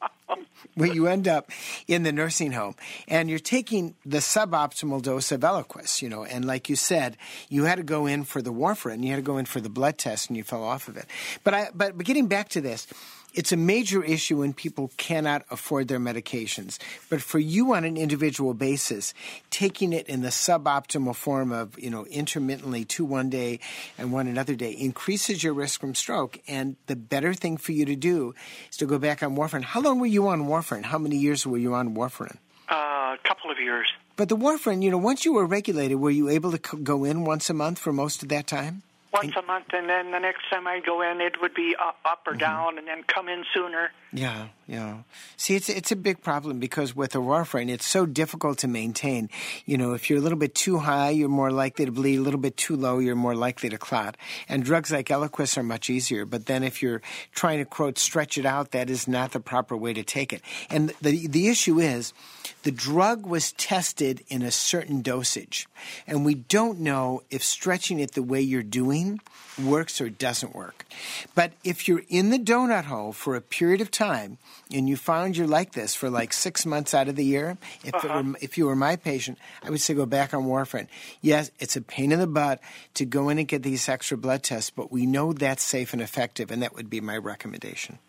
where you end up in the nursing home. And you're taking the suboptimal dose of Eliquis, you know. And like you said, you had to go in for the warfarin, you had to go in for the blood test, and you fell off of it. But I, but, but getting back to this, it's a major issue when people cannot afford their medications. But for you on an individual basis, taking it in the suboptimal form of, you know, intermittently two one day and one another day increases your risk from stroke. And the better thing for you to do is to go back on warfarin. How long were you on warfarin? How many years were you on warfarin? Uh, a couple of years. But the warfarin, you know, once you were regulated, were you able to go in once a month for most of that time? Once a month, and then the next time I go in, it would be up, up or mm-hmm. down, and then come in sooner. Yeah, yeah. See, it's it's a big problem because with the warfarin, it's so difficult to maintain. You know, if you're a little bit too high, you're more likely to bleed. A little bit too low, you're more likely to clot. And drugs like Eliquis are much easier. But then if you're trying to, quote, stretch it out, that is not the proper way to take it. And the the issue is the drug was tested in a certain dosage. And we don't know if stretching it the way you're doing works or doesn't work. But if you're in the donut hole for a period of time and you found you're like this for like six months out of the year, if, uh-huh. it were, if you were my patient, I would say go back on warfarin. Yes, it's a pain in the butt to go in and get these extra blood tests, but we know that's safe and effective, and that would be my recommendation.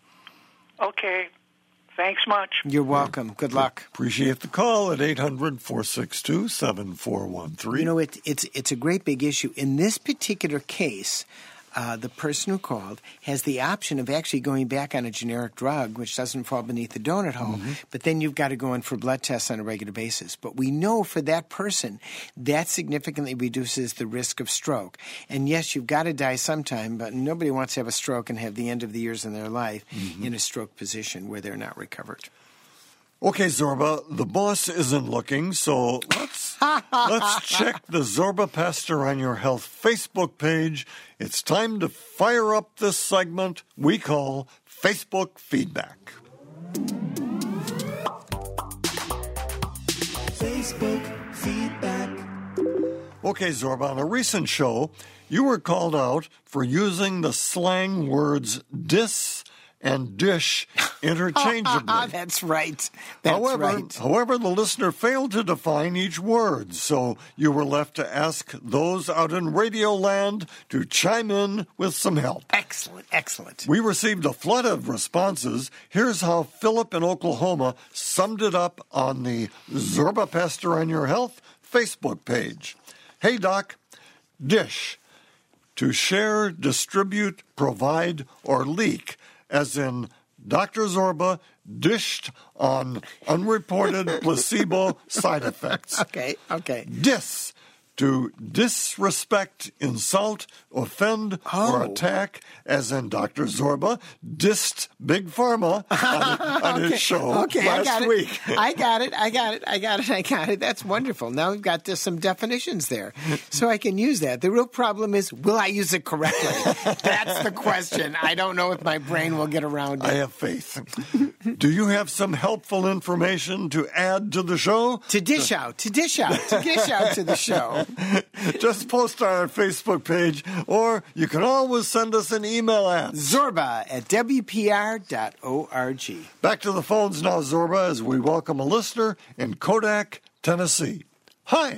Okay. Thanks much. You're welcome. Good luck. Appreciate the call at eight hundred, four six two, seven four one three. You know, it, it's it's a great big issue. In this particular case, uh, the person who called has the option of actually going back on a generic drug, which doesn't fall beneath the donut hole, mm-hmm. but then you've got to go in for blood tests on a regular basis. But we know for that person, that significantly reduces the risk of stroke. And yes, you've got to die sometime, but nobody wants to have a stroke and have the end of the years in their life mm-hmm. in a stroke position where they're not recovered. Okay, Zorba, the boss isn't looking, so let's let's check the Zorba Pastor on Your Health Facebook page. It's time to fire up this segment we call Facebook Feedback. Facebook Feedback. Okay, Zorba, on a recent show, you were called out for using the slang words dis and dish interchangeably. That's right. That's however, right. However, the listener failed to define each word, so you were left to ask those out in Radio Land to chime in with some help. Excellent, excellent. We received a flood of responses. Here's how Philip in Oklahoma summed it up on the Zorba Pastor on Your Health Facebook page. Hey, Doc, dish, to share, distribute, provide, or leak, as in Doctor Zorba dished on unreported placebo side effects. Okay, okay. Dis, to disrespect, insult, offend, oh. or attack, as in Doctor Zorba dissed Big Pharma on, on okay. his show okay, last I got week. It. I got it, I got it, I got it, I got it. That's wonderful. Now we've got uh, some definitions there, so I can use that. The real problem is, will I use it correctly? That's the question. I don't know if my brain will get around it. I have faith. Do you have some helpful information to add to the show? To dish out, to dish out, to dish out to the show. Just post on our Facebook page, or you can always send us an email at Zorba at W P R dot org. Back to the phones now, Zorba, as we welcome a listener in Kodak, Tennessee. Hi.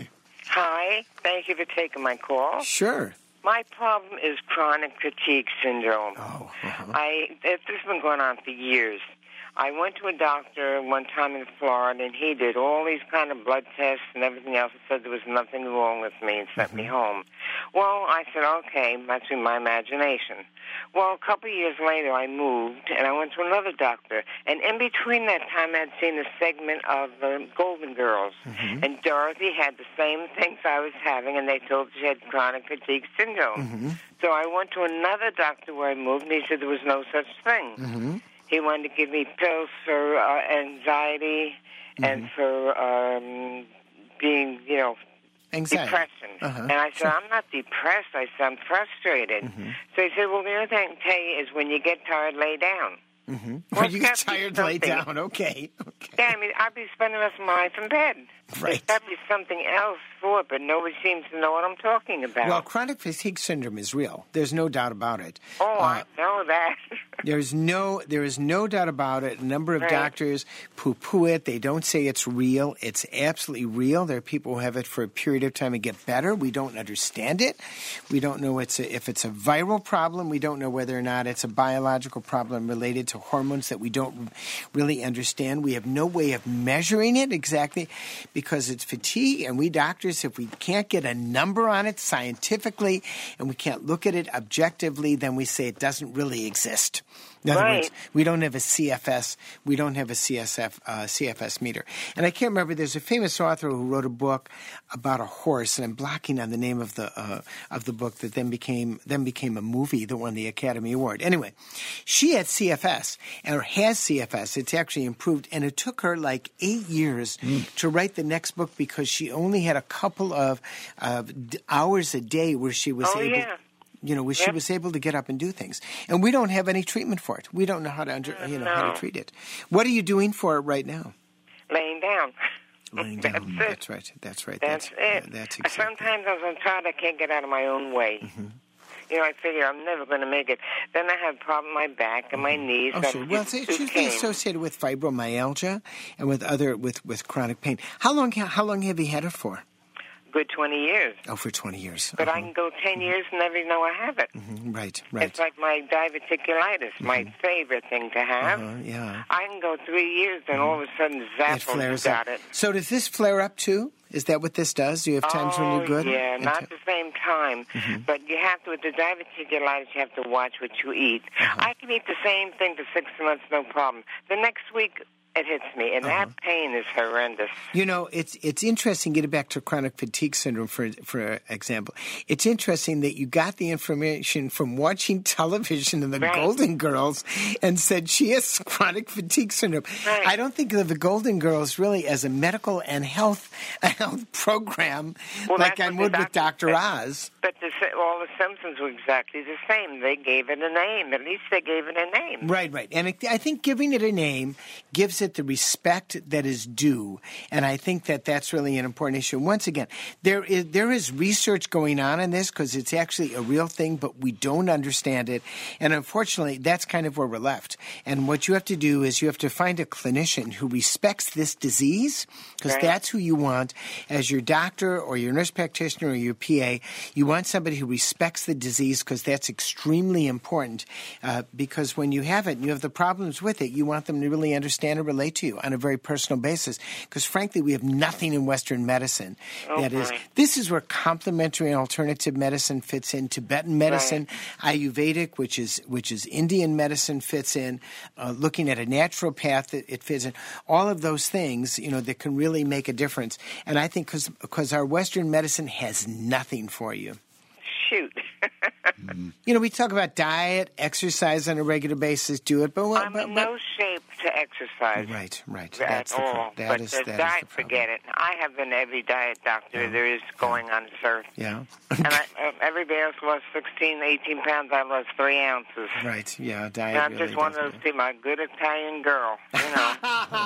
Hi. Thank you for taking my call. Sure. My problem is chronic fatigue syndrome. Oh. Uh-huh. I this has been going on for years. I went to a doctor one time in Florida, and he did all these kind of blood tests and everything else and said there was nothing wrong with me and sent mm-hmm. me home. Well, I said, okay, that's in my imagination. Well, a couple of years later, I moved, and I went to another doctor. And in between that time, I had seen a segment of the Golden Girls. Mm-hmm. And Dorothy had the same things I was having, and they told her she had chronic fatigue syndrome. Mm-hmm. So I went to another doctor where I moved, and he said there was no such thing. Mm-hmm. He wanted to give me pills for uh, anxiety mm-hmm. and for um, being, you know, anxiety. Depression. Uh-huh. And I said, sure. I'm not depressed. I said, I'm frustrated. Mm-hmm. So he said, well, the other thing I can tell you is when you get tired, lay down. Mm-hmm. When you get tired, lay down. Okay. okay. Yeah, I mean, I'd be spending the rest of my life in bed. Right. There's got to be something else for it, but nobody seems to know what I'm talking about. Well, chronic fatigue syndrome is real. There's no doubt about it. Oh, uh, I know that. There's no, there is no doubt about it. A number of right. doctors poo-poo it. They don't say it's real. It's absolutely real. There are people who have it for a period of time and get better. We don't understand it. We don't know it's a, if it's a viral problem. We don't know whether or not it's a biological problem related to hormones that we don't really understand. We have no way of measuring it exactly because it's fatigue. And we doctors, if we can't get a number on it scientifically and we can't look at it objectively, then we say it doesn't really exist. In other right. words, we don't have a C F S. We don't have a C S F, uh, C F S meter. And I can't remember. There's a famous author who wrote a book about a horse, and I'm blocking on the name of the uh, of the book that then became then became a movie that won the Academy Award. Anyway, she had C F S or has C F S. It's actually improved, and it took her like eight years mm. to write the next book because she only had a couple of uh, hours a day where she was oh, able. Yeah. You know, where yep. she was able to get up and do things. And we don't have any treatment for it. We don't know how to, under, you know, no. how to treat it. What are you doing for it right now? Laying down. Laying down. That's, that's right. That's right. That's, that's it. That's exactly. Sometimes I'm so tired I can't get out of my own way. Mm-hmm. You know, I figure I'm never going to make it. Then I have a problem with my back and my knees. Oh, sure. Well, it's usually associated with fibromyalgia and with other with, with chronic pain. How long? How long have you had it for? Good twenty years. Oh, for twenty years. But uh-huh. I can go ten years and never know I have it. Mm-hmm. Right, right. It's like my diverticulitis, mm-hmm. my favorite thing to have. Uh-huh, yeah. I can go three years and mm-hmm. all of a sudden, zap, it flares got up. it. So does this flare up too? Is that what this does? Do you have times oh, when you're good? yeah, and not t- at the same time. Mm-hmm. But you have to, with the diverticulitis, you have to watch what you eat. Uh-huh. I can eat the same thing for six months, no problem. The next week, it hits me, and uh-huh. that pain is horrendous. You know, it's it's interesting, getting back to chronic fatigue syndrome, for for example. It's interesting that you got the information from watching television and the right. Golden Girls and said she has chronic fatigue syndrome. Right. I don't think of the Golden Girls really as a medical and health, a health program well, like I would with Doctor Oz. But the, all the symptoms were exactly the same. They gave it a name. At least they gave it a name. Right, right. And I think giving it a name gives it the respect that is due. And I think that that's really an important issue. Once again, there is there is research going on in this because it's actually a real thing, but we don't understand it. And unfortunately, that's kind of where we're left. And what you have to do is you have to find a clinician who respects this disease, because right. that's who you want as your doctor or your nurse practitioner or your P A. You want somebody who respects the disease, because that's extremely important. Uh, because when you have it and you have the problems with it, you want them to really understand and relate to you on a very personal basis. Because frankly, we have nothing in Western medicine oh, that boy. is. This is where complementary and alternative medicine fits in. Tibetan medicine, right. Ayurvedic, which is which is Indian medicine, fits in. Uh, looking at a naturopath, it, it fits in. All of those things, you know, that can really make a difference. And I think because because our Western medicine has nothing for you. Shoot. You know, we talk about diet, exercise on a regular basis, do it, but I'm but, in but, no shape to exercise. Right, right. At That's the all. pro- that but is, the that diet, is the problem. forget it. I have been every diet doctor Yeah. there is going on this earth. Yeah. and I, uh, everybody else lost sixteen, eighteen pounds. I lost three ounces. Right, yeah, diet And I'm really just one of does those people, a good Italian girl, you know.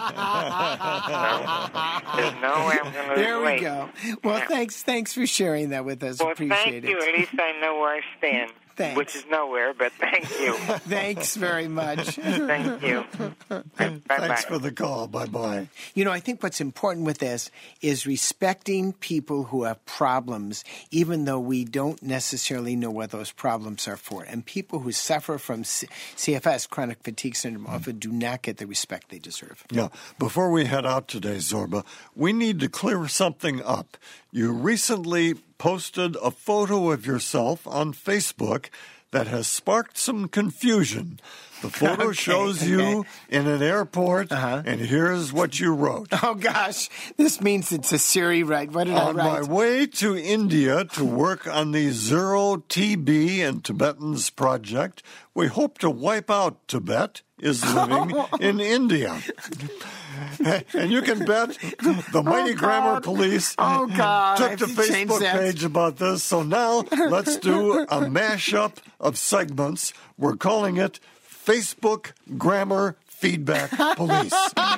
so, there's no way I'm going to lose There we weight. go. Well, Yeah. thanks, thanks for sharing that with us. Well, Appreciate thank you. it. At least I know where I stand. Thanks. Which is nowhere, but thank you. Thanks very much. Thank you. Bye-bye. Thanks for the call. Bye-bye. You know, I think what's important with this is respecting people who have problems, even though we don't necessarily know what those problems are for. And people who suffer from C- CFS, chronic fatigue syndrome, often do not get the respect they deserve. Yeah. Before we head out today, Zorba, we need to clear something up. You recently posted a photo of yourself on Facebook that has sparked some confusion. The photo Okay, shows okay. you in an airport, Uh-huh. and here's what you wrote. Oh, gosh. This means it's a Siri, right? What did On I my write? way to India to work on the Zero T B in Tibetans project, we hope to wipe out Tibet is living in India. And you can bet the Mighty Oh, Grammar God. Police Oh, God. I took the have to change Facebook that. page about this. So now let's do a mashup of segments. We're calling it Facebook Grammar Feedback Police.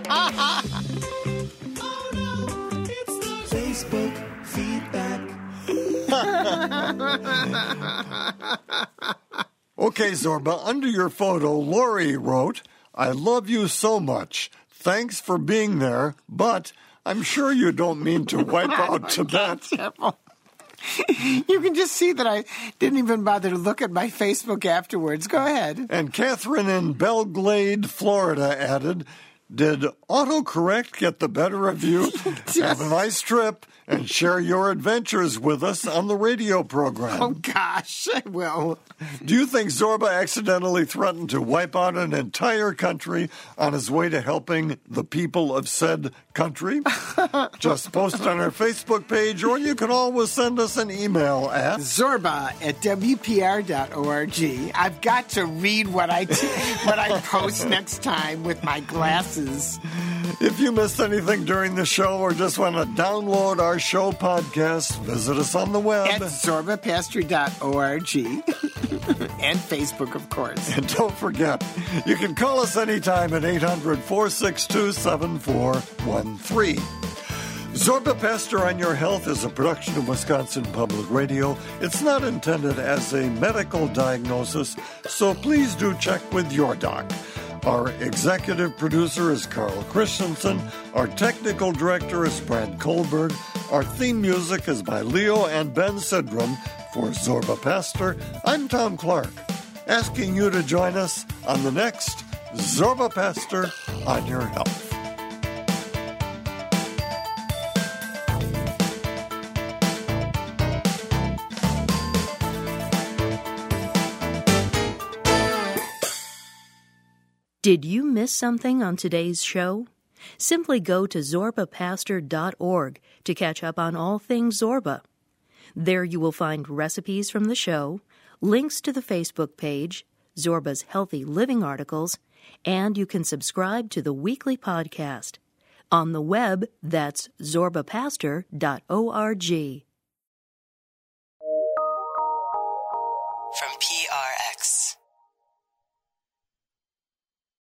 Facebook feedback. Okay, Zorba, under your photo, Lori wrote, I love you so much. Thanks for being there, but I'm sure you don't mean to wipe out Tibet. You can just see that I didn't even bother to look at my Facebook afterwards. Go ahead. And Catherine in Belglade, Florida added, did autocorrect get the better of you? Have a nice trip and share your adventures with us on the radio program. Oh, gosh, I will. Do you think Zorba accidentally threatened to wipe out an entire country on his way to helping the people of said country? Just post on our Facebook page, or you can always send us an email at Zorba at W P R dot org. I've got to read what I, t- what I post next time with my glasses. If you missed anything during the show or just want to download our show podcast, visit us on the web. At Zorba Pastor dot org. And Facebook, of course. And don't forget, you can call us anytime at eight hundred, four six two, seven four one three. Zorba Pastor on Your Health is a production of Wisconsin Public Radio. It's not intended as a medical diagnosis, so please do check with your doc. Our executive producer is Carl Christensen. Our technical director is Brad Kohlberg. Our theme music is by Leo and Ben Sidram. For Zorba Pastor, I'm Tom Clark, asking you to join us on the next Zorba Pastor on Your Health. Did you miss something on today's show? Simply go to zorba pastor dot org to catch up on all things Zorba. There you will find recipes from the show, links to the Facebook page, Zorba's Healthy Living articles, and you can subscribe to the weekly podcast. On the web, that's zorba pastor dot org.